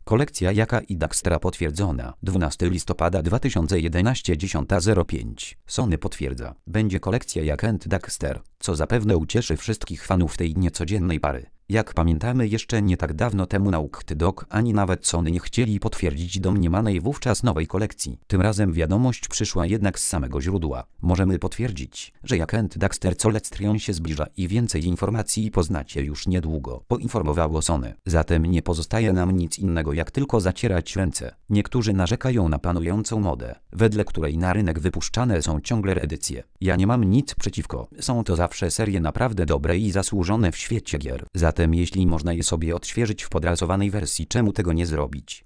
Kolekcja Jaka i Daxtera potwierdzona. 12 listopada 2011 10:05. Sony potwierdza. Będzie kolekcja Jak and Daxter, co zapewne ucieszy wszystkich fanów tej niecodziennej pary. Jak pamiętamy, jeszcze nie tak dawno temu Naughty Dog ani nawet Sony nie chcieli potwierdzić domniemanej wówczas nowej kolekcji. Tym razem wiadomość przyszła jednak z samego źródła. Możemy potwierdzić, że Jak and Daxter Collection się zbliża i więcej informacji poznacie już niedługo, poinformowało Sony. Zatem nie pozostaje nam nic innego jak tylko zacierać ręce. Niektórzy narzekają na panującą modę, wedle której na rynek wypuszczane są ciągle reedycje. Ja nie mam nic przeciwko, są to zawsze serie naprawdę dobre i zasłużone w świecie gier. Zatem jeśli można je sobie odświeżyć w podrasowanej wersji, czemu tego nie zrobić?